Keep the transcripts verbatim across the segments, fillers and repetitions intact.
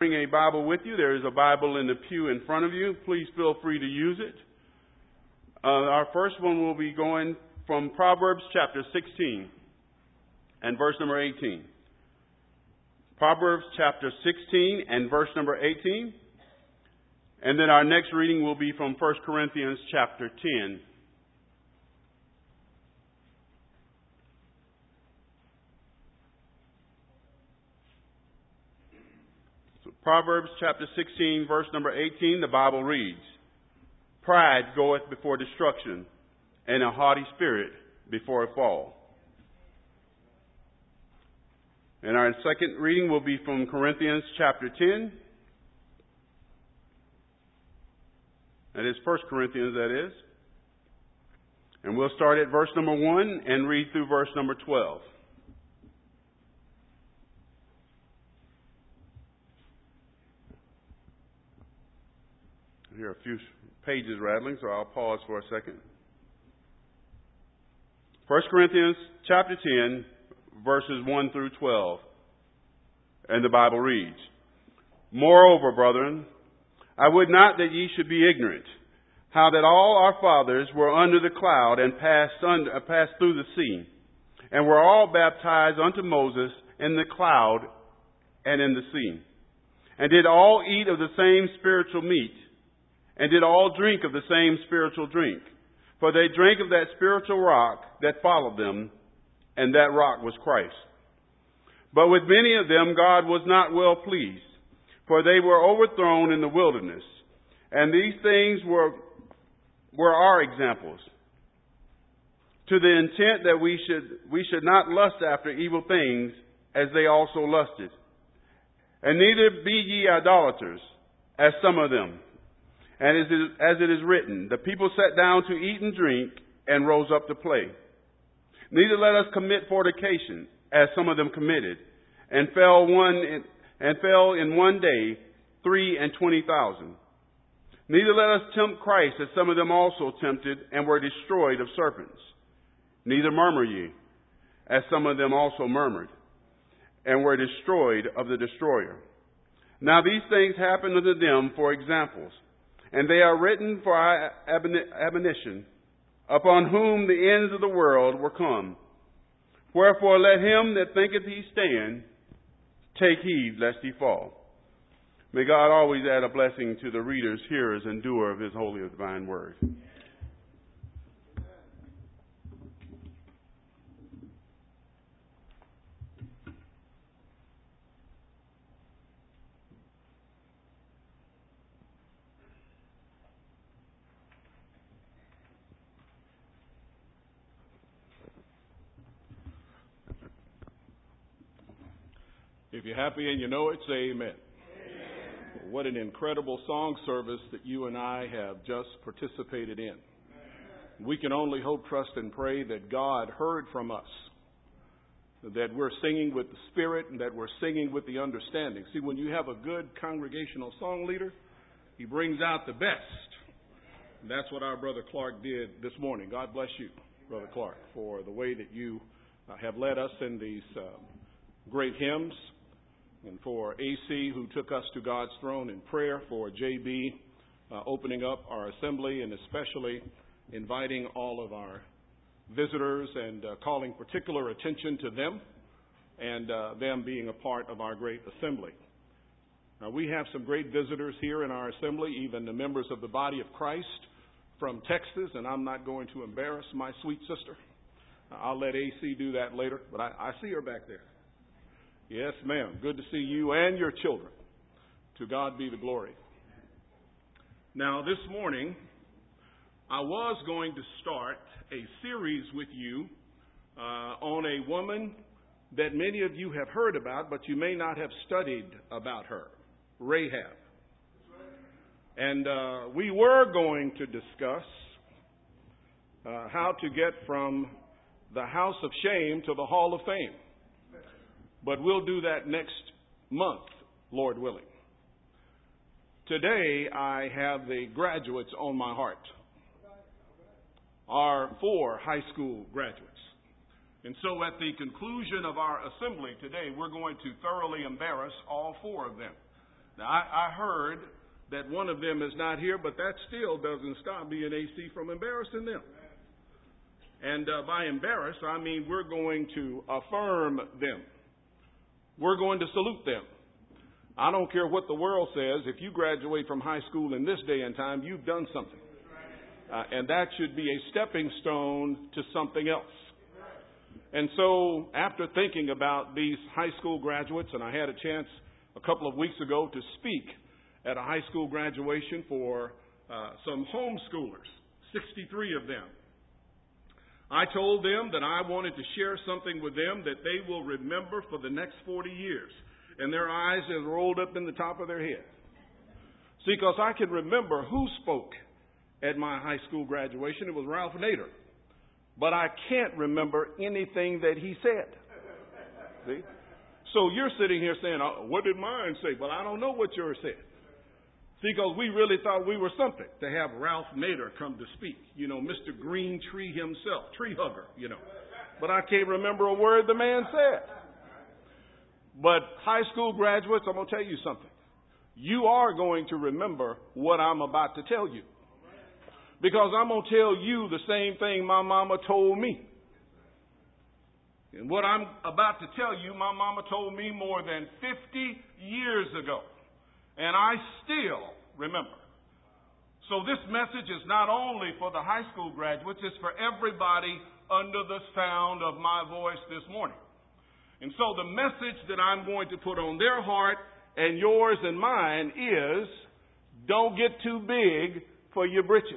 Bring a Bible with you. There is a Bible in the pew in front of you. Please feel free to use it. Uh, our first one will be going from Proverbs chapter sixteen and verse number eighteen. Proverbs chapter sixteen and verse number eighteen. And then our next reading will be from First Corinthians chapter ten. So Proverbs chapter sixteen, verse number eighteen, the Bible reads, "Pride goeth before destruction, and a haughty spirit before a fall." And our second reading will be from Corinthians chapter ten. That is First Corinthians, that is. And we'll start at verse number one and read through verse number twelve. I hear a few pages rattling, so I'll pause for a second. First Corinthians chapter ten, verses one through twelve. And the Bible reads, "Moreover, brethren, I would not that ye should be ignorant, how that all our fathers were under the cloud and passed, under, uh, passed through the sea, and were all baptized unto Moses in the cloud and in the sea, and did all eat of the same spiritual meat, and did all drink of the same spiritual drink. For they drank of that spiritual rock that followed them, and that rock was Christ. But with many of them God was not well pleased, for they were overthrown in the wilderness. And these things were, were our examples, to the intent that we should, we should not lust after evil things as they also lusted. And neither be ye idolaters, as some of them. And as it, as it is written, the people sat down to eat and drink, and rose up to play. Neither let us commit fornication, as some of them committed, and fell one in, and fell in one day three and twenty thousand. Neither let us tempt Christ, as some of them also tempted, and were destroyed of serpents. Neither murmur ye, as some of them also murmured, and were destroyed of the destroyer. Now these things happen unto them for examples, and they are written for our admonition, upon whom the ends of the world were come. Wherefore let him that thinketh he stand take heed lest he fall." May God always add a blessing to the readers, hearers, and doer of his holy and divine word. If you're happy and you know it, say amen. Amen. What an incredible song service that you and I have just participated in. We can only hope, trust, and pray that God heard from us, that we're singing with the Spirit and that we're singing with the understanding. See, when you have a good congregational song leader, he brings out the best. And that's what our Brother Clark did this morning. God bless you, Brother Clark, for the way that you uh, have led us in these uh, great hymns. And for A C, who took us to God's throne in prayer, for J B uh, opening up our assembly, and especially inviting all of our visitors and uh, calling particular attention to them and uh, them being a part of our great assembly. Now, we have some great visitors here in our assembly, even the members of the body of Christ from Texas, and I'm not going to embarrass my sweet sister. I'll let A C do that later, but I, I see her back there. Yes, ma'am. Good to see you and your children. To God be the glory. Now, this morning, I was going to start a series with you uh, on a woman that many of you have heard about, but you may not have studied about her, Rahab. And uh, we were going to discuss uh, how to get from the house of shame to the hall of fame. But we'll do that next month, Lord willing. Today, I have the graduates on my heart. Our four high school graduates. And so at the conclusion of our assembly today, we're going to thoroughly embarrass all four of them. Now, I, I heard that one of them is not here, but that still doesn't stop B N A C from embarrassing them. And uh, by embarrass, I mean we're going to affirm them. We're going to salute them. I don't care what the world says. If you graduate from high school in this day and time, you've done something. Uh, and that should be a stepping stone to something else. And so after thinking about these high school graduates, and I had a chance a couple of weeks ago to speak at a high school graduation for uh, some homeschoolers, sixty-three of them. I told them that I wanted to share something with them that they will remember for the next forty years. And their eyes have rolled up in the top of their head. See, because I can remember who spoke at my high school graduation. It was Ralph Nader. But I can't remember anything that he said. See? So you're sitting here saying, oh, what did mine say? Well, I don't know what yours said. See, because we really thought we were something to have Ralph Nader come to speak. You know, Mister Green Tree himself, tree hugger, you know. But I can't remember a word the man said. But high school graduates, I'm going to tell you something. You are going to remember what I'm about to tell you. Because I'm going to tell you the same thing my mama told me. And what I'm about to tell you, my mama told me more than fifty years ago. And I still remember. So this message is not only for the high school graduates, it's for everybody under the sound of my voice this morning. And so the message that I'm going to put on their heart and yours and mine is, don't get too big for your britches.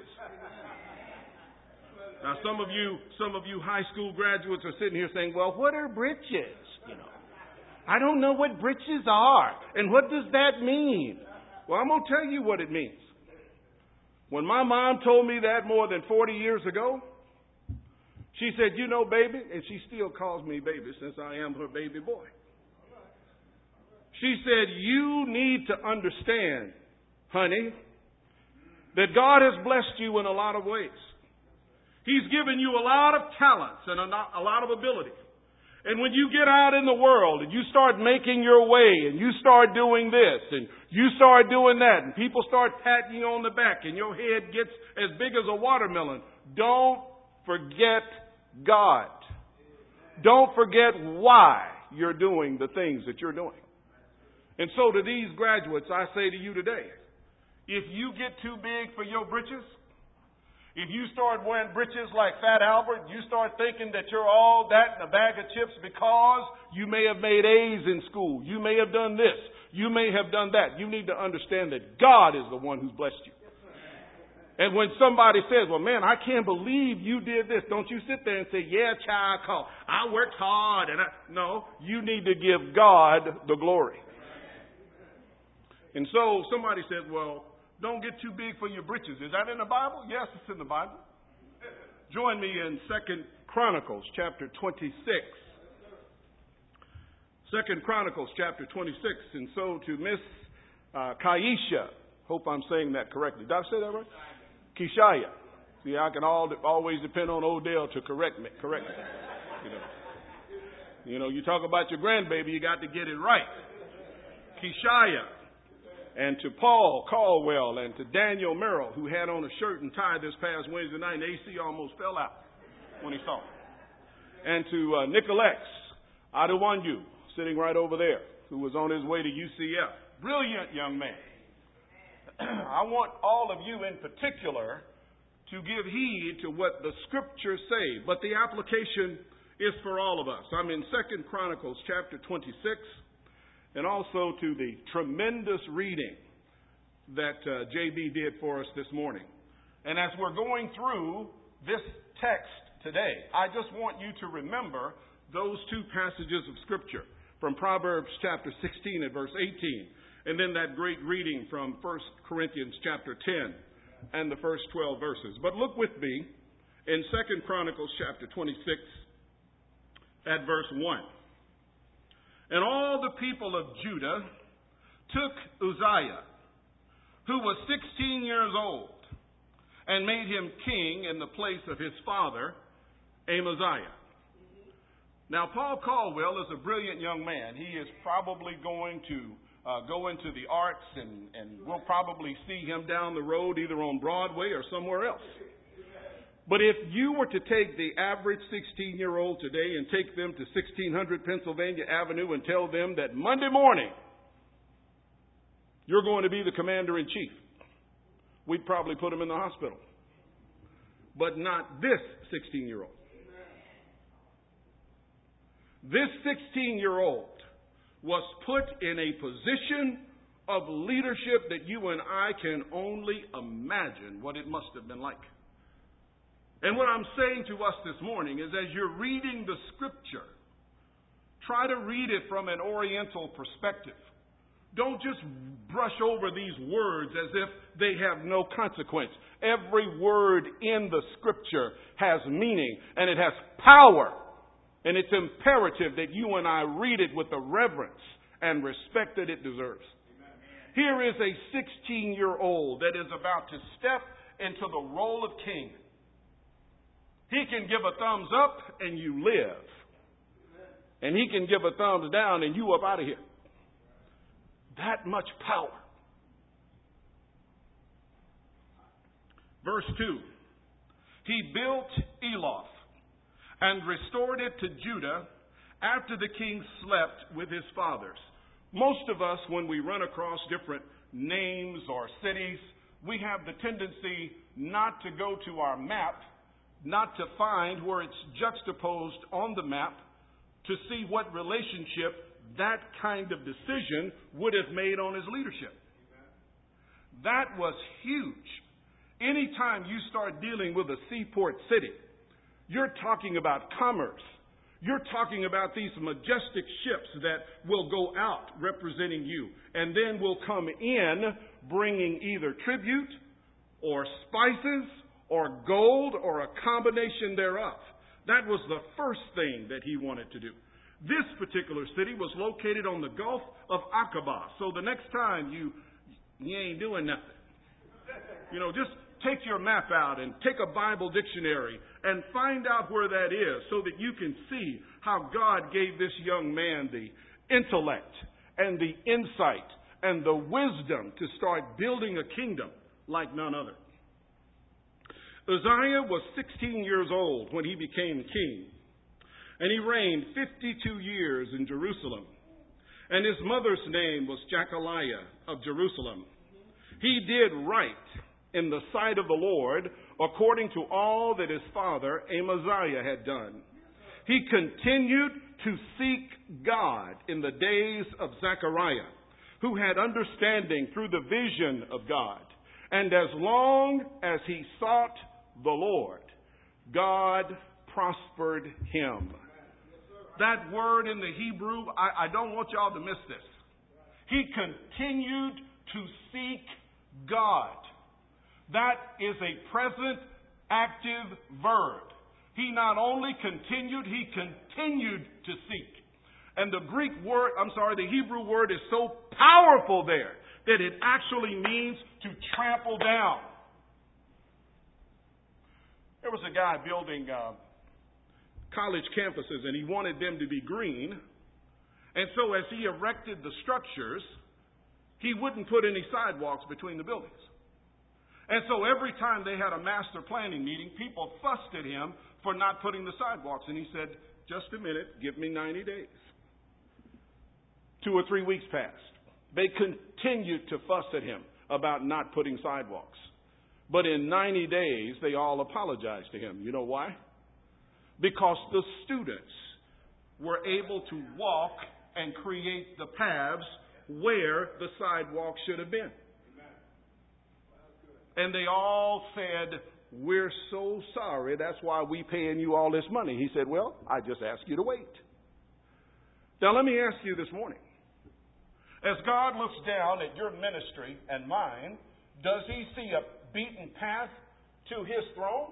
Now some of you, some of you high school graduates are sitting here saying, well, what are britches? You know, I don't know what britches are. And what does that mean? Well, I'm going to tell you what it means. When my mom told me that more than forty years ago, she said, you know, baby, and she still calls me baby since I am her baby boy. She said, you need to understand, honey, that God has blessed you in a lot of ways. He's given you a lot of talents and a lot of ability. And when you get out in the world and you start making your way and you start doing this and you start doing that and people start patting you on the back and your head gets as big as a watermelon, don't forget God. Don't forget why you're doing the things that you're doing. And so to these graduates, I say to you today, if you get too big for your britches, if you start wearing britches like Fat Albert, you start thinking that you're all that in a bag of chips because you may have made A's in school. You may have done this. You may have done that. You need to understand that God is the one who's blessed you. And when somebody says, well, man, I can't believe you did this, don't you sit there and say, yeah, child, call. I worked hard. And I... No, you need to give God the glory. And so somebody said, well, don't get too big for your britches. Is that in the Bible? Yes, it's in the Bible. Join me in Second Chronicles chapter twenty-six. Second Chronicles chapter twenty-six. And so to Miss uh, Kaisha, hope I'm saying that correctly. Did I say that right? Kishaya. See, I can all, always depend on Odell to correct me. Correct me. You know, you know, you talk about your grandbaby, you got to get it right. Kishaya. And to Paul Caldwell and to Daniel Merrill, who had on a shirt and tie this past Wednesday night, and A C almost fell out when he saw it. And to uh, Nicolex Adewanyu, sitting right over there, who was on his way to U C F. Brilliant young man. I want all of you in particular to give heed to what the scriptures say, but the application is for all of us. I'm in Second Chronicles chapter twenty-six. And also to the tremendous reading that uh, J B did for us this morning. And as we're going through this text today, I just want you to remember those two passages of Scripture from Proverbs chapter sixteen and verse eighteen, and then that great reading from First Corinthians chapter ten and the first twelve verses. But look with me in Second Chronicles chapter twenty-six at verse one. And all the people of Judah took Uzziah, who was sixteen years old, and made him king in the place of his father, Amaziah. Now, Paul Caldwell is a brilliant young man. He is probably going to uh, go into the arts, and, and we'll probably see him down the road either on Broadway or somewhere else. But if you were to take the average sixteen-year-old today and take them to sixteen hundred Pennsylvania Avenue and tell them that Monday morning you're going to be the commander-in-chief, we'd probably put him in the hospital. But not this sixteen-year-old. This sixteen-year-old was put in a position of leadership that you and I can only imagine what it must have been like. And what I'm saying to us this morning is, as you're reading the scripture, try to read it from an oriental perspective. Don't just brush over these words as if they have no consequence. Every word in the scripture has meaning, and it has power. And it's imperative that you and I read it with the reverence and respect that it deserves. Amen. Here is a sixteen-year-old that is about to step into the role of king. He can give a thumbs up and you live. And he can give a thumbs down and you up out of here. That much power. Verse two. He built Eloth and restored it to Judah after the king slept with his fathers. Most of us, when we run across different names or cities, we have the tendency not to go to our map, not to find where it's juxtaposed on the map to see what relationship that kind of decision would have made on his leadership. That was huge. Anytime you start dealing with a seaport city, you're talking about commerce. You're talking about these majestic ships that will go out representing you and then will come in bringing either tribute or spices or gold or a combination thereof. That was the first thing that he wanted to do. This particular city was located on the Gulf of Aqaba. So the next time you you ain't doing nothing. You know, just take your map out and take a Bible dictionary and find out where that is so that you can see how God gave this young man the intellect and the insight and the wisdom to start building a kingdom like none other. Uzziah was sixteen years old when he became king, and he reigned fifty-two years in Jerusalem. And his mother's name was Jechaliah of Jerusalem. He did right in the sight of the Lord, according to all that his father Amaziah had done. He continued to seek God in the days of Zechariah, who had understanding through the vision of God. And as long as he sought the Lord, God prospered him. That word in the Hebrew, I, I don't want y'all to miss this. He continued to seek God. That is a present active verb. He not only continued, he continued to seek. And the Greek word, I'm sorry, the Hebrew word is so powerful there that it actually means to trample down. There was a guy building uh, college campuses, and he wanted them to be green. And so as he erected the structures, he wouldn't put any sidewalks between the buildings. And so every time they had a master planning meeting, people fussed at him for not putting the sidewalks. And he said, just a minute, give me ninety days. Two or three weeks passed. They continued to fuss at him about not putting sidewalks. But in ninety days, they all apologized to him. You know why? Because the students were able to walk and create the paths where the sidewalk should have been. And they all said, we're so sorry, that's why we paying you all this money. He said, well, I just asked you to wait. Now let me ask you this morning. As God looks down at your ministry and mine, does he see a beaten path to his throne?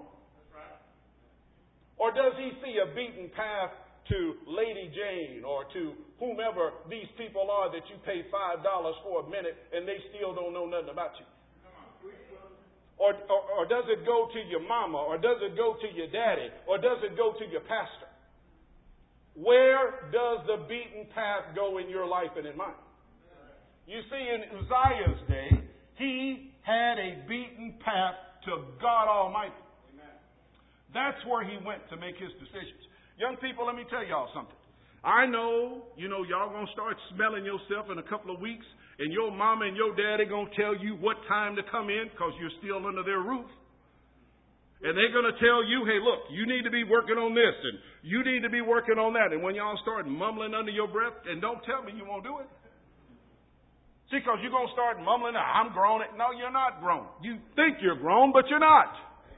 Or does he see a beaten path to Lady Jane or to whomever these people are that you pay five dollars for a minute and they still don't know nothing about you? Or, or, or does it go to your mama? Or does it go to your daddy? Or does it go to your pastor? Where does the beaten path go in your life and in mine? You see, in Uzziah's day, he had a beaten path to God Almighty. Amen. That's where he went to make his decisions. Young people, let me tell y'all something. I know, you know, y'all going to start smelling yourself in a couple of weeks, and your mama and your daddy going to tell you what time to come in because you're still under their roof. And they're going to tell you, hey, look, you need to be working on this, and you need to be working on that. And when y'all start mumbling under your breath, and don't tell me you won't do it. See, because you're going to start mumbling, I'm grown. No, you're not grown. You think you're grown, but you're not.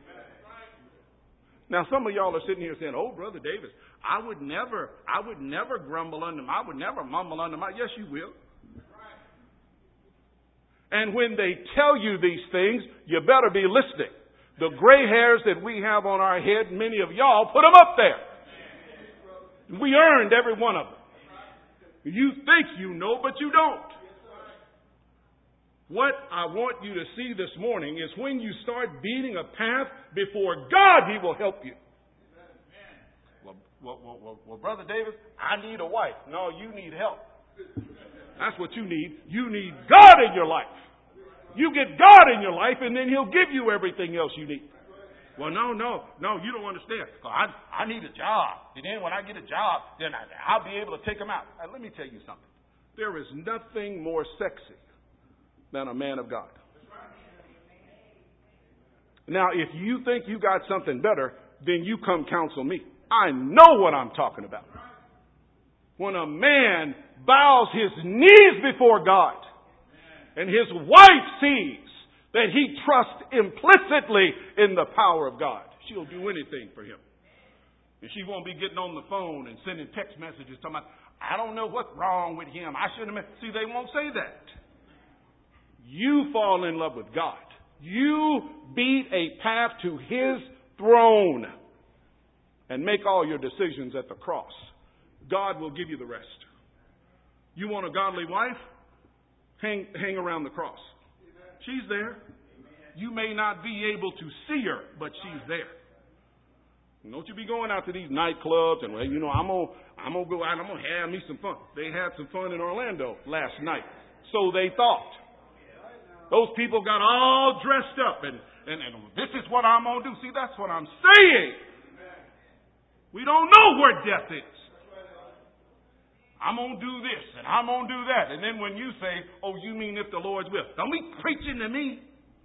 Now, some of y'all are sitting here saying, oh, Brother Davis, I would never, I would never grumble under my, I would never mumble under my. Yes, you will. And when they tell you these things, you better be listening. The gray hairs that we have on our head, many of y'all put them up there. We earned every one of them. You think you know, but you don't. What I want you to see this morning is when you start beating a path before God, He will help you. Well, well, well, well, well, Brother Davis, I need a wife. No, you need help. That's what you need. You need God in your life. You get God in your life, and then He'll give you everything else you need. Well, no, no, no, you don't understand. I, I need a job. And then when I get a job, then I, I'll be able to take them out. Now, let me tell you something. There is nothing more sexy than a man of God. Now, if you think you got something better, then you come counsel me. I know what I'm talking about. When a man bows his knees before God and his wife sees that he trusts implicitly in the power of God, she'll do anything for him. And she won't be getting on the phone and sending text messages talking about, I don't know what's wrong with him. I shouldn't have. See, they won't say that. You fall in love with God. You beat a path to His throne and make all your decisions at the cross. God will give you the rest. You want a godly wife? Hang, hang around the cross. She's there. You may not be able to see her, but she's there. Don't you be going out to these nightclubs and, well, you know, I'm going I'm gonna go out and I'm going to have me some fun. They had some fun in Orlando last night. So they thought. Those people got all dressed up and, and, and this is what I'm going to do. See, that's what I'm saying. We don't know where death is. I'm going to do this and I'm going to do that. And then when you say, oh, you mean if the Lord's will. Don't be preaching to me.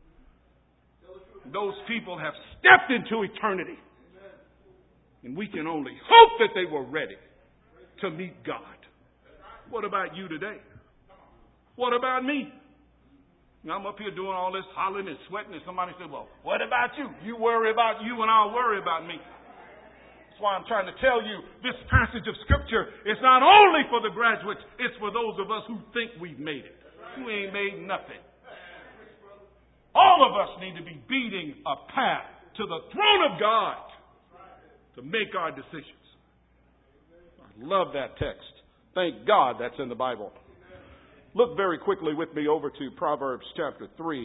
Those people have stepped into eternity. And we can only hope that they were ready to meet God. What about you today? What about me? Now, I'm up here doing all this hollering and sweating, and somebody said, well, what about you? You worry about you and I'll worry about me. That's why I'm trying to tell you this passage of Scripture is not only for the graduates, it's for those of us who think we've made it. You ain't made nothing. All of us need to be beating a path to the throne of God to make our decisions. I love that text. Thank God that's in the Bible. Look very quickly with me over to Proverbs chapter three.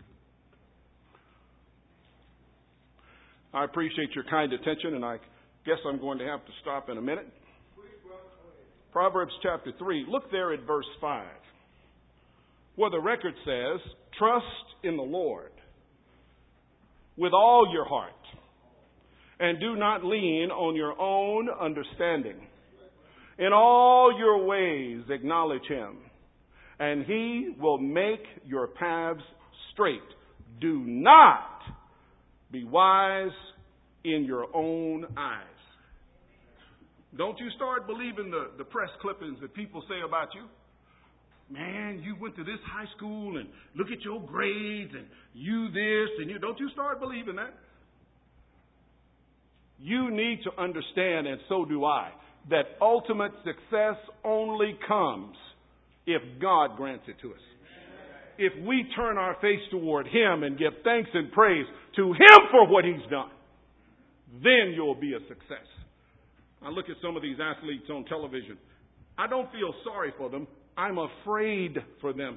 I appreciate your kind attention, and I guess I'm going to have to stop in a minute. Proverbs chapter three. Look there at verse five, where the record says, trust in the Lord with all your heart, and do not lean on your own understanding. In all your ways acknowledge Him, and He will make your paths straight. Do not be wise in your own eyes. Don't you start believing the, the press clippings that people say about you. Man, you went to this high school and look at your grades and you this and you. Don't you start believing that. You need to understand, and so do I, that ultimate success only comes if God grants it to us. If we turn our face toward Him and give thanks and praise to Him for what He's done, then you'll be a success. I look at some of these athletes on television. I don't feel sorry for them. I'm afraid for them.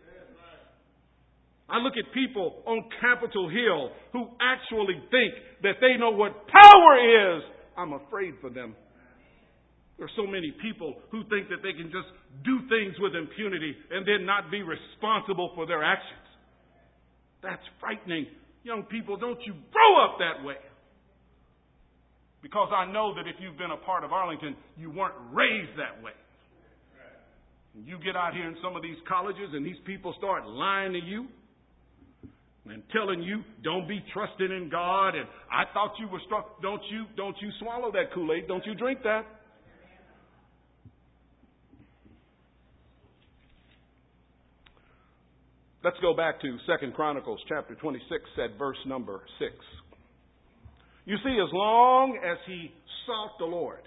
I look at people on Capitol Hill who actually think that they know what power is. I'm afraid for them. There are so many people who think that they can just do things with impunity and then not be responsible for their actions. That's frightening. Young people, don't you grow up that way. Because I know that if you've been a part of Arlington, you weren't raised that way. You get out here in some of these colleges and these people start lying to you and telling you, don't be trusting in God, and I thought you were struck. Don't you, don't you swallow that Kool-Aid. Don't you drink that. Let's go back to Second Chronicles chapter twenty-six at verse number six. You see, as long as he sought the Lord,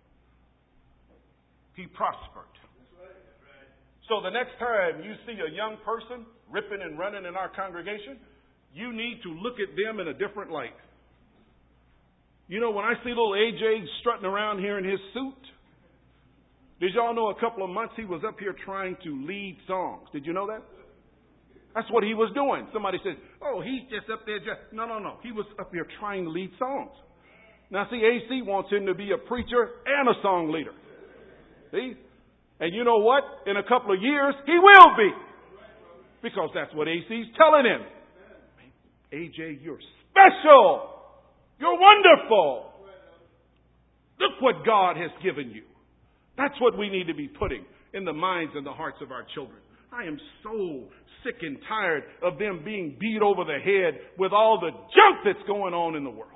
he prospered. So the next time you see a young person ripping and running in our congregation, you need to look at them in a different light. You know, when I see little A J strutting around here in his suit, did y'all know a couple of months he was up here trying to lead songs? Did you know that? That's what he was doing. Somebody said, oh, he's just up there. Just... No, no, no. He was up here trying to lead songs. Now, see, A C wants him to be a preacher and a song leader. See? And you know what? In a couple of years, he will be. Because that's what A C's telling him. A J, you're special. You're wonderful. Look what God has given you. That's what we need to be putting in the minds and the hearts of our children. I am so sick and tired of them being beat over the head with all the junk that's going on in the world.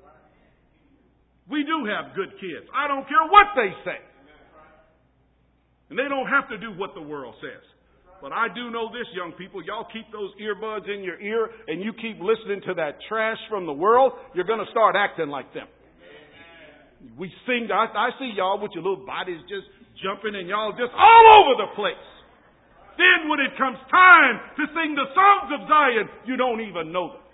We do have good kids. I don't care what they say. And they don't have to do what the world says. But I do know this, young people. Y'all keep those earbuds in your ear and you keep listening to that trash from the world, you're going to start acting like them. We sing, I, I see y'all with your little bodies just jumping and y'all just all over the place. Then when it comes time to sing the songs of Zion, you don't even know them.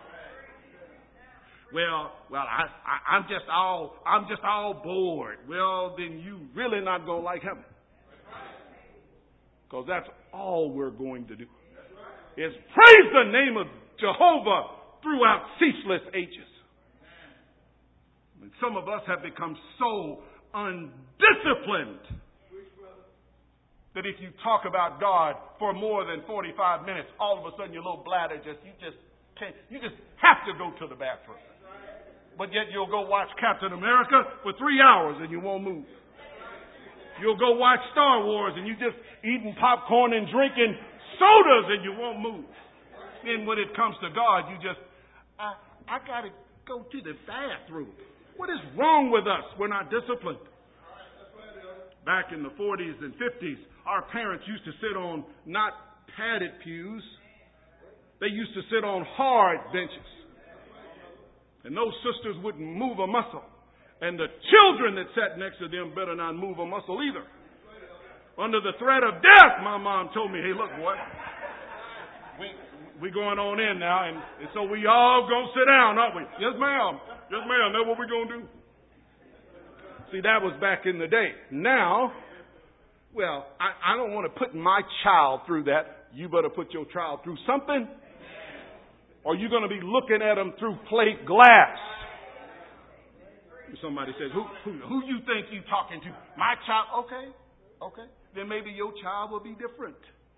Well, well, I, I, I'm just all, I'm just all bored. Well, then you really not gonna like heaven, because that's all we're going to do is praise the name of Jehovah throughout ceaseless ages. And some of us have become so undisciplined that if you talk about God for more than forty-five minutes, all of a sudden your little bladder just, you just can't, you just have to go to the bathroom. But yet you'll go watch Captain America for three hours and you won't move. You'll go watch Star Wars and you just eating popcorn and drinking sodas and you won't move. Then when it comes to God, you just, I, I got to go to the bathroom. What is wrong with us? We're not disciplined. Back in the forties and fifties, our parents used to sit on not padded pews. They used to sit on hard benches. And those sisters wouldn't move a muscle. And the children that sat next to them better not move a muscle either. Under the threat of death, my mom told me, hey, look, boy, we we going on in now. And, and so we all going to sit down, aren't we? Yes, ma'am. Yes, ma'am. That's what we're going to do. See, that was back in the day. Now, well, I, I don't want to put my child through that. You better put your child through something. Or you're going to be looking at them through plate glass. Somebody says, who, who, who you think you talking to? My child? Okay, okay. Then maybe your child will be different.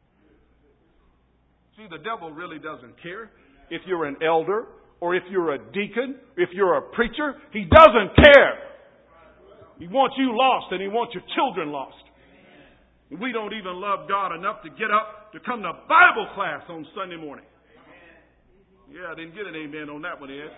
See, the devil really doesn't care if you're an elder or if you're a deacon, if you're a preacher. He doesn't care. He wants you lost and he wants your children lost. We don't even love God enough to get up to come to Bible class on Sunday morning. Yeah, I didn't get an amen on that one, Ed.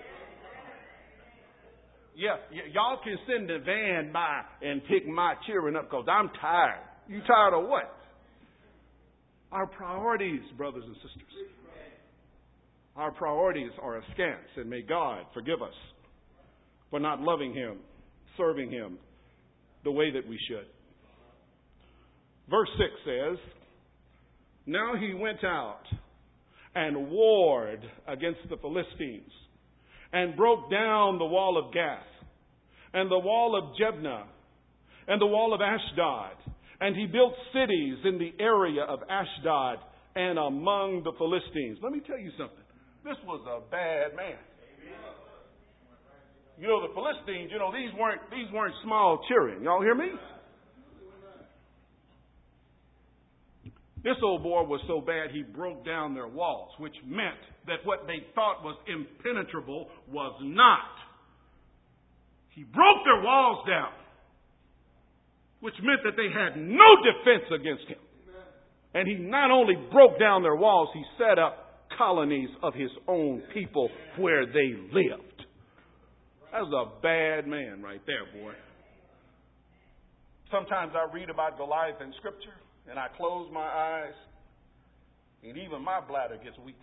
Yeah, y- y'all can send the van by and pick my cheering up because I'm tired. You tired of what? Our priorities, brothers and sisters. Our priorities are askance, and may God forgive us for not loving Him, serving Him the way that we should. Verse six says, now he went out and warred against the Philistines and broke down the wall of Gath and the wall of Jebna and the wall of Ashdod. And he built cities in the area of Ashdod and among the Philistines. Let me tell you something. This was a bad man. You know, the Philistines, you know, these weren't these weren't small cheering. Y'all hear me? This old boy was so bad he broke down their walls, which meant that what they thought was impenetrable was not. He broke their walls down, which meant that they had no defense against him. And he not only broke down their walls, he set up colonies of his own people where they lived. That was a bad man right there, boy. Sometimes I read about Goliath in Scripture, and I close my eyes, and even my bladder gets weak.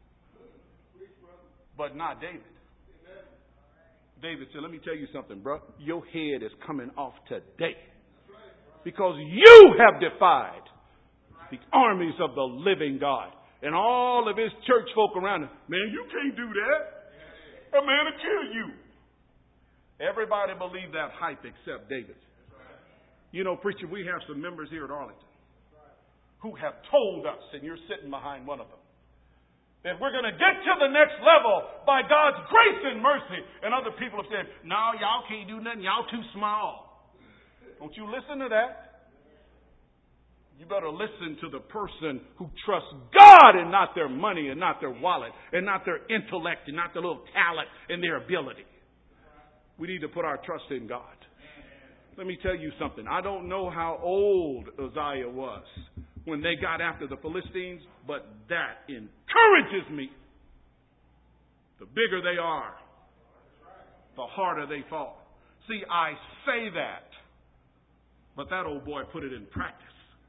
But not David. David said, let me tell you something, bro. Your head is coming off today. Because you have defied the armies of the living God. And all of his church folk around him, man, you can't do that. A man will kill you. Everybody believed that hype except David. You know, preacher, we have some members here at Arlington who have told us, and you're sitting behind one of them, that we're going to get to the next level by God's grace and mercy. And other people have said, no, y'all can't do nothing. Y'all too small. Don't you listen to that. You better listen to the person who trusts God and not their money and not their wallet and not their intellect and not their little talent and their ability. We need to put our trust in God. Let me tell you something. I don't know how old Uzziah was when they got after the Philistines, but that encourages me. The bigger they are, the harder they fall. See, I say that, but that old boy put it in practice.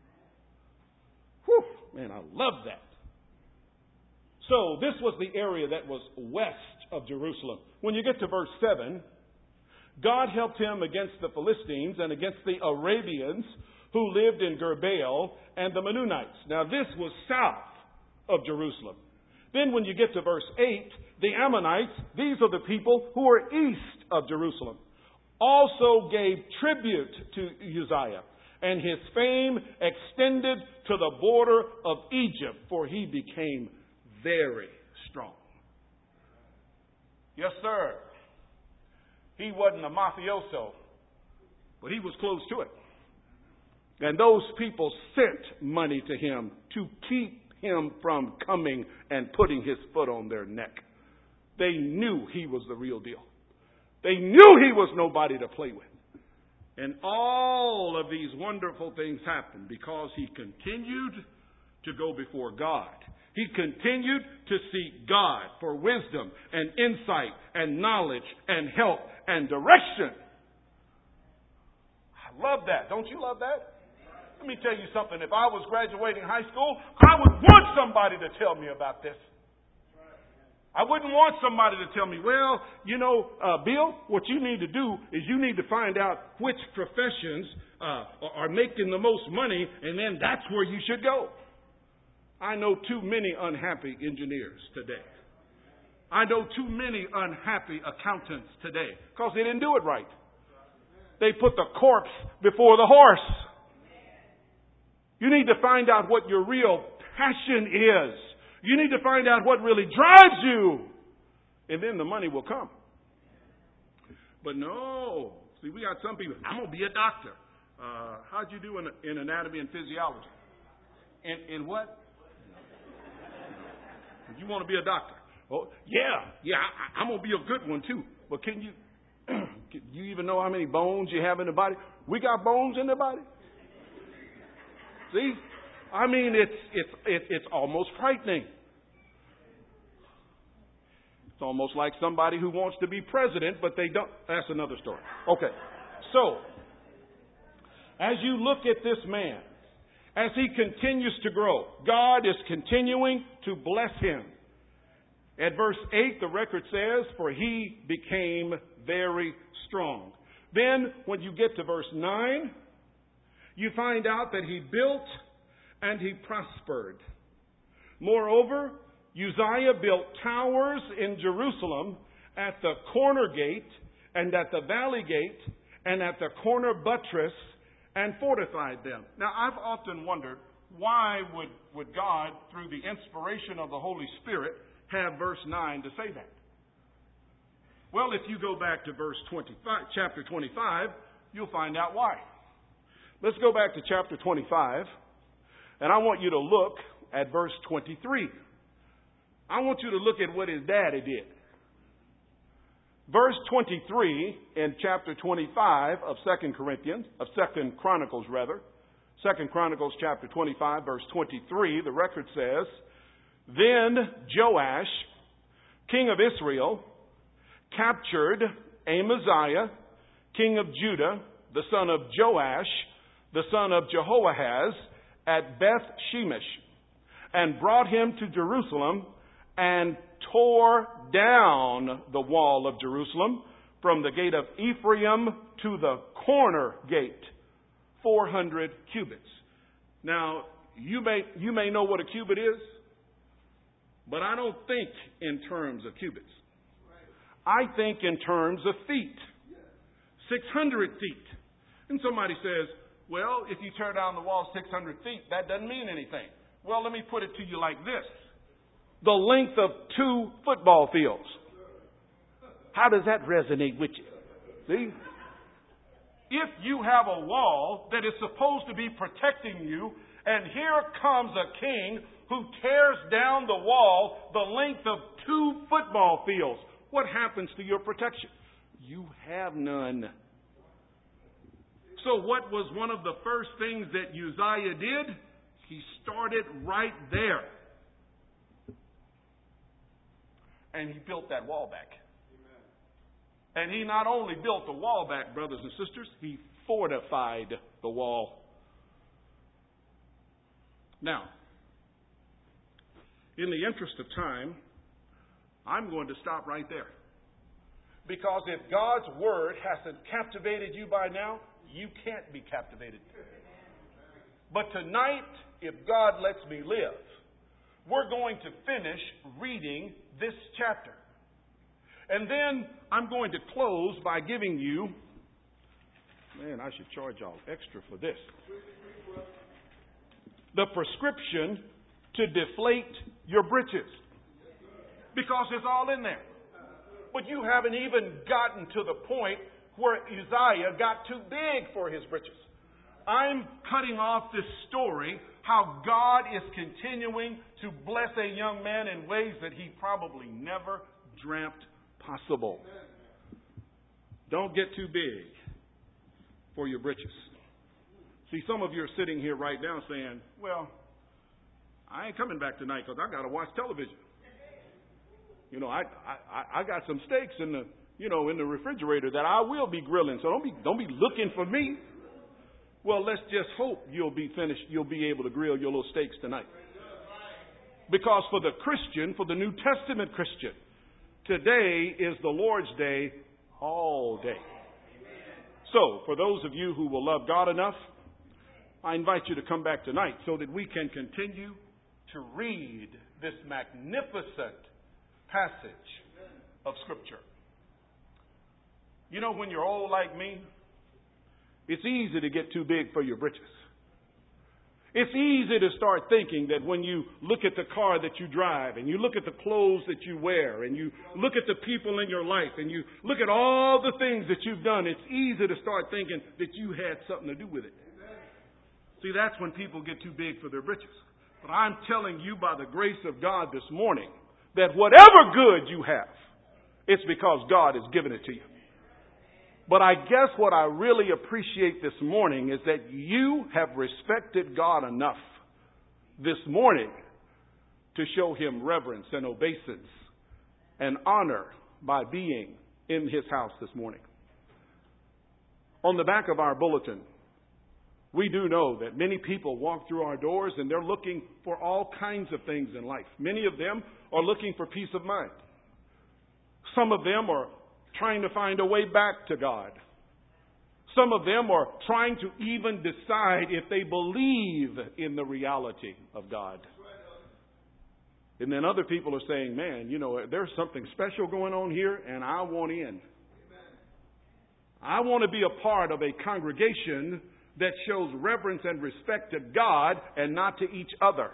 Whew, man, I love that. So this was the area that was west of Jerusalem. When you get to verse seven, God helped him against the Philistines and against the Arabians who lived in Gerbaal and the Mennonites. Now this was south of Jerusalem. Then when you get to verse eight, the Ammonites, these are the people who are east of Jerusalem, also gave tribute to Uzziah, and his fame extended to the border of Egypt, for he became very strong. Yes, sir. He wasn't a mafioso, but he was close to it. And those people sent money to him to keep him from coming and putting his foot on their neck. They knew he was the real deal. They knew he was nobody to play with. And all of these wonderful things happened because he continued to go before God. He continued to seek God for wisdom and insight and knowledge and help and direction. I love that. Don't you love that? Let me tell you something. If I was graduating high school, I would want somebody to tell me about this. I wouldn't want somebody to tell me, well, you know, uh, Bill, what you need to do is you need to find out which professions uh, are making the most money, and then that's where you should go. I know too many unhappy engineers today. I know too many unhappy accountants today because they didn't do it right. They put the corpse before the horse. You need to find out what your real passion is. You need to find out what really drives you. And then the money will come. But no. See, we got some people, I'm going to be a doctor. Uh, how'd you do in, in anatomy and physiology? In, in what? You want to be a doctor? Oh, yeah. Yeah, I, I'm going to be a good one, too. But can you, can you even know how many bones you have in the body? We got bones in the body. See? I mean, it's it's it, it's almost frightening. It's almost like somebody who wants to be president, but they don't. That's another story. Okay. So, as you look at this man, as he continues to grow, God is continuing to bless him. At verse eight, the record says, for he became very strong. Then, when you get to verse nine, you find out that he built and he prospered. Moreover, Uzziah built towers in Jerusalem at the corner gate and at the valley gate and at the corner buttress and fortified them. Now, I've often wondered, why would, would God, through the inspiration of the Holy Spirit, have verse nine to say that? Well, if you go back to verse twenty-five, chapter twenty-five, you'll find out why. Let's go back to chapter twenty-five, and I want you to look at verse twenty-three. I want you to look at what his daddy did. Verse twenty-three in chapter twenty-five of Second Corinthians, of Second Chronicles rather, Second Chronicles chapter twenty-five, verse twenty-three, the record says, "Then Joash, king of Israel, captured Amaziah, king of Judah, the son of Joash, the son of Jehoahaz, at Beth Shemesh, and brought him to Jerusalem, and tore down the wall of Jerusalem from the gate of Ephraim to the corner gate, four hundred cubits." Now, you may, you may know what a cubit is, but I don't think in terms of cubits. I think in terms of feet. six hundred feet. And somebody says, well, if you tear down the wall six hundred feet, that doesn't mean anything. Well, let me put it to you like this. The length of two football fields. How does that resonate with you? See? If you have a wall that is supposed to be protecting you, and here comes a king who tears down the wall the length of two football fields, what happens to your protection? You have none. So what was one of the first things that Uzziah did? He started right there. And he built that wall back. Amen. And he not only built the wall back, brothers and sisters, he fortified the wall. Now, in the interest of time, I'm going to stop right there. Because if God's word hasn't captivated you by now, you can't be captivated. But tonight, if God lets me live, we're going to finish reading this chapter. And then I'm going to close by giving you, man, I should charge y'all extra for this, the prescription to deflate your britches. Because it's all in there. But you haven't even gotten to the point where Uzziah got too big for his britches. I'm cutting off this story, how God is continuing to bless a young man in ways that he probably never dreamt possible. Don't get too big for your britches. See, some of you are sitting here right now saying, well, I ain't coming back tonight because I got to watch television. You know, I, I I got some steaks in the you know in the refrigerator that I will be grilling. So don't be don't be looking for me. Well, let's just hope you'll be finished. You'll be able to grill your little steaks tonight. Because for the Christian, for the New Testament Christian, today is the Lord's Day all day. So, for those of you who will love God enough, I invite you to come back tonight so that we can continue to read this magnificent passage of Scripture. You know, when you're old like me, it's easy to get too big for your britches. It's easy to start thinking that when you look at the car that you drive and you look at the clothes that you wear and you look at the people in your life and you look at all the things that you've done, it's easy to start thinking that you had something to do with it. See, that's when people get too big for their britches. But I'm telling you by the grace of God this morning that whatever good you have, it's because God has given it to you. But I guess what I really appreciate this morning is that you have respected God enough this morning to show Him reverence and obeisance and honor by being in His house this morning. On the back of our bulletin, we do know that many people walk through our doors and they're looking for all kinds of things in life. Many of them are looking for peace of mind. Some of them are trying to find a way back to God. Some of them are trying to even decide if they believe in the reality of God. And then other people are saying, man, you know, there's something special going on here and I want in. I want to be a part of a congregation that shows reverence and respect to God and not to each other.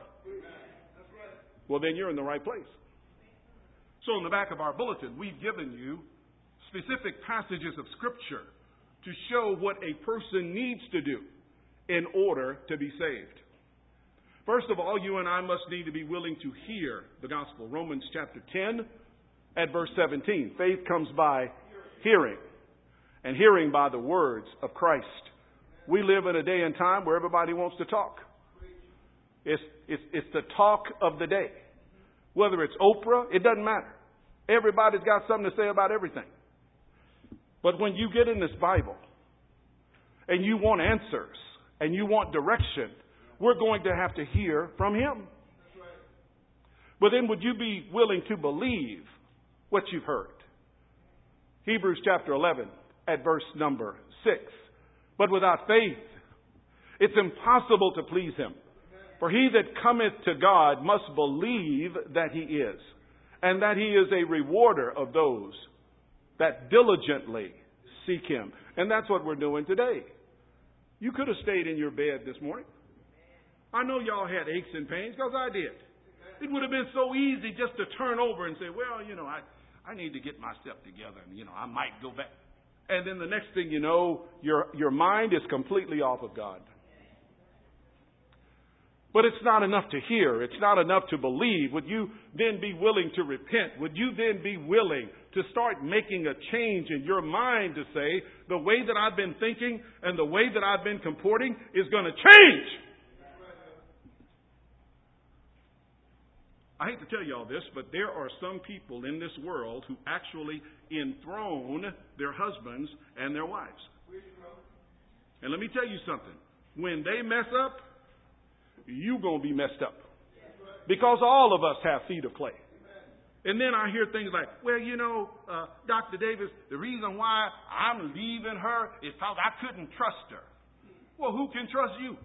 Well, then you're in the right place. So in the back of our bulletin, we've given you specific passages of Scripture to show what a person needs to do in order to be saved. First of all, you and I must need to be willing to hear the gospel. Romans chapter ten at verse seventeen. Faith comes by hearing, and hearing by the words of Christ. We live in a day and time where everybody wants to talk. It's, it's, it's the talk of the day. Whether it's Oprah, it doesn't matter. Everybody's got something to say about everything. But when you get in this Bible and you want answers and you want direction, we're going to have to hear from Him. But then would you be willing to believe what you've heard? Hebrews chapter eleven at verse number six. But without faith, it's impossible to please Him. For he that cometh to God must believe that He is, and that He is a rewarder of those that diligently seek Him. And that's what we're doing today. You could have stayed in your bed this morning. I know y'all had aches and pains, because I did. It would have been so easy just to turn over and say, well, you know, I, I need to get myself together, and, you know, I might go back. And then the next thing you know, your, your mind is completely off of God. But it's not enough to hear. It's not enough to believe. Would you then be willing to repent? Would you then be willing to start making a change in your mind to say, the way that I've been thinking and the way that I've been comporting is going to change? I hate to tell you all this, but there are some people in this world who actually enthrone their husbands and their wives. And let me tell you something. When they mess up, you're going to be messed up. Because all of us have feet of clay. And then I hear things like, well, you know, uh, Doctor Davis, the reason why I'm leaving her is because I couldn't trust her. Well, who can trust you?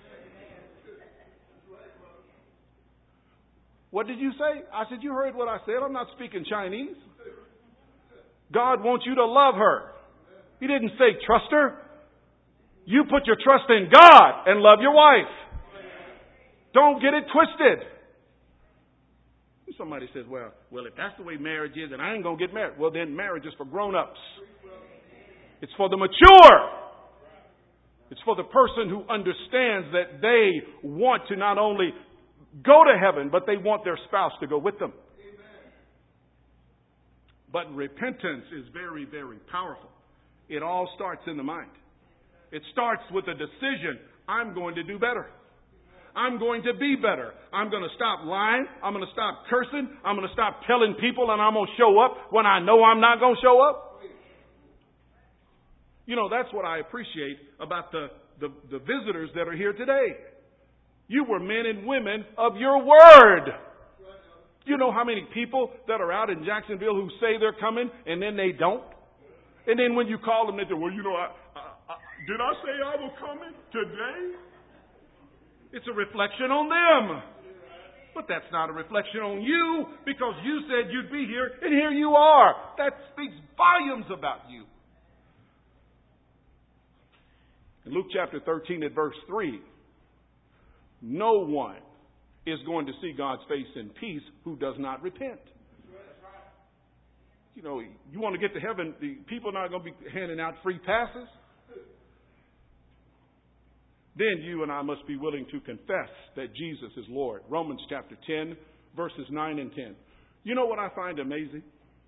What did you say? I said, you heard what I said. I'm not speaking Chinese. God wants you to love her. He didn't say trust her. You put your trust in God and love your wife. Don't get it twisted. Somebody says, well, well, if that's the way marriage is, then I ain't going to get married. Well, then marriage is for grown-ups. It's for the mature. It's for the person who understands that they want to not only go to heaven, but they want their spouse to go with them. But repentance is very, very powerful. It all starts in the mind. It starts with a decision. I'm going to do better. I'm going to be better. I'm going to stop lying. I'm going to stop cursing. I'm going to stop telling people, and I'm going to show up when I know I'm not going to show up. You know, that's what I appreciate about the, the, the visitors that are here today. You were men and women of your word. You know how many people that are out in Jacksonville who say they're coming and then they don't? And then when you call them, they say, well, you know, I, I, I, did I say I was coming today? It's a reflection on them. But that's not a reflection on you, because you said you'd be here, and here you are. That speaks volumes about you. In Luke chapter thirteen at verse three, no one is going to see God's face in peace who does not repent. You know, you want to get to heaven, the people are not going to be handing out free passes. Then you and I must be willing to confess that Jesus is Lord. Romans chapter ten, verses nine and ten. You know what I find amazing?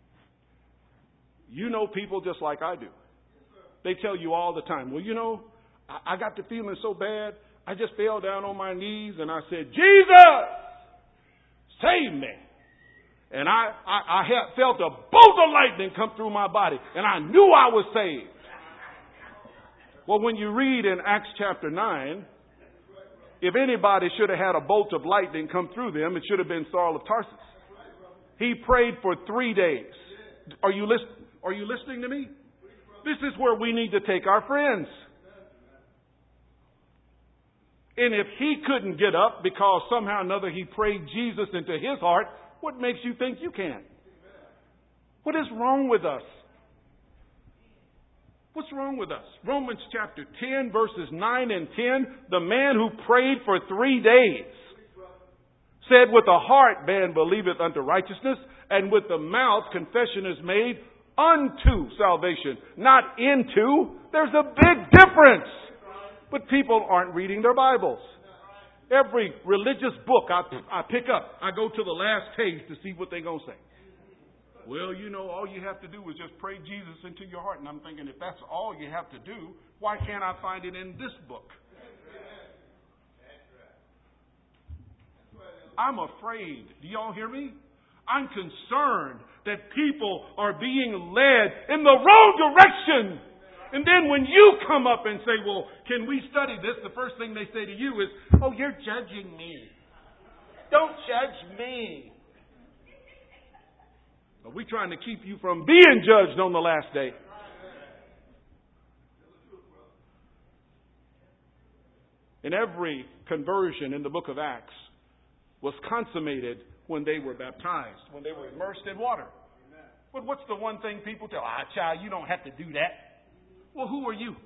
You know people just like I do. They tell you all the time, well, you know, I, I got the feeling so bad. I just fell down on my knees and I said, Jesus, save me. And I, I, I had felt a bolt of lightning come through my body, and I knew I was saved. Well, when you read in Acts chapter nine, if anybody should have had a bolt of lightning come through them, it should have been Saul of Tarsus. He prayed for three days. Are you list- Are you listening to me? This is where we need to take our friends. And if he couldn't get up because somehow or another he prayed Jesus into his heart, what makes you think you can? What is wrong with us? What's wrong with us? Romans chapter ten, verses nine and ten, the man who prayed for three days said, with the heart man believeth unto righteousness, and with the mouth confession is made unto salvation, not into. There's a big difference. But people aren't reading their Bibles. Every religious book I, I pick up, I go to the last page to see what they're going to say. Well, you know, all you have to do is just pray Jesus into your heart. And I'm thinking, if that's all you have to do, why can't I find it in this book? I'm afraid. Do y'all hear me? I'm concerned that people are being led in the wrong direction. And then when you come up and say, well, can we study this? The first thing they say to you is, oh, you're judging me. Don't judge me. Are we trying to keep you from being judged on the last day? And every conversion in the book of Acts was consummated when they were baptized, when they were immersed in water. But what's the one thing people tell? Ah, child, you don't have to do that. Well, who are you?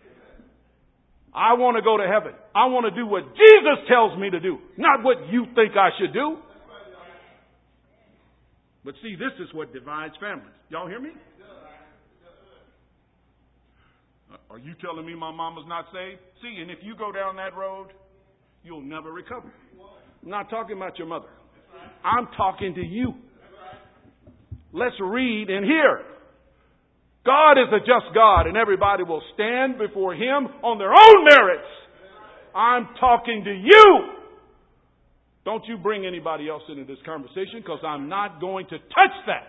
I want to go to heaven. I want to do what Jesus tells me to do, not what you think I should do. But see, this is what divides families. Y'all hear me? Are you telling me my mama's not saved? See, and if you go down that road, you'll never recover. I'm not talking about your mother. I'm talking to you. Let's read and hear. God is a just God, and everybody will stand before Him on their own merits. I'm talking to you. Don't you bring anybody else into this conversation, because I'm not going to touch that.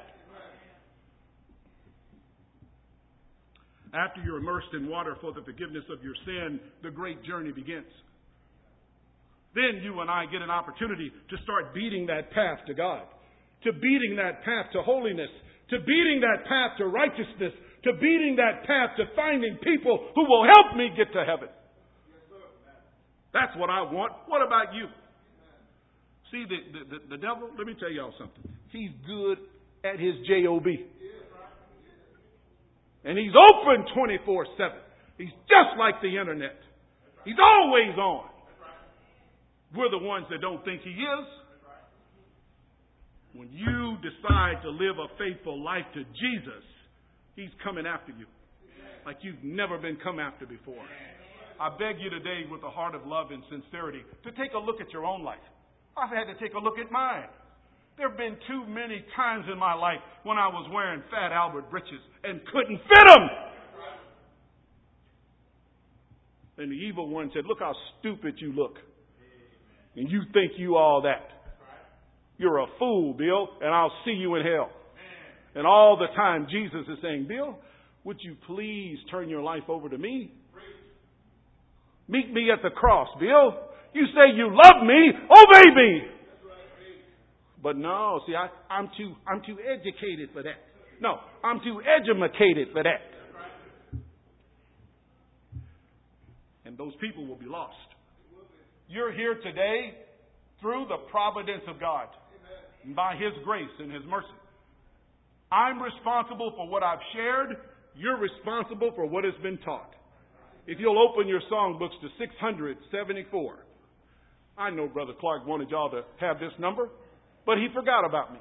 After you're immersed in water for the forgiveness of your sin, the great journey begins. Then you and I get an opportunity to start beating that path to God, to beating that path to holiness, to beating that path to righteousness, to beating that path to finding people who will help me get to heaven. That's what I want. What about you? See, the, the, the devil, let me tell y'all something. He's good at his job. And he's open twenty-four seven. He's just like the internet. He's always on. We're the ones that don't think he is. When you decide to live a faithful life to Jesus, He's coming after you like you've never been come after before. I beg you today, with a heart of love and sincerity, to take a look at your own life. I've had to take a look at mine. There have been too many times in my life when I was wearing Fat Albert breeches and couldn't fit them. And the evil one said, look how stupid you look. And you think you all that. You're a fool, Bill, and I'll see you in hell. And all the time Jesus is saying, Bill, would you please turn your life over to me? Meet me at the cross, Bill. You say you love me, obey me. But no, see, I, I'm too I'm too educated for that. No, I'm too edumacated for that. And those people will be lost. You're here today through the providence of God, and by His grace and His mercy. I'm responsible for what I've shared. You're responsible for what has been taught. If you'll open your songbooks to six hundred seventy-four. I know Brother Clark wanted y'all to have this number, but he forgot about me.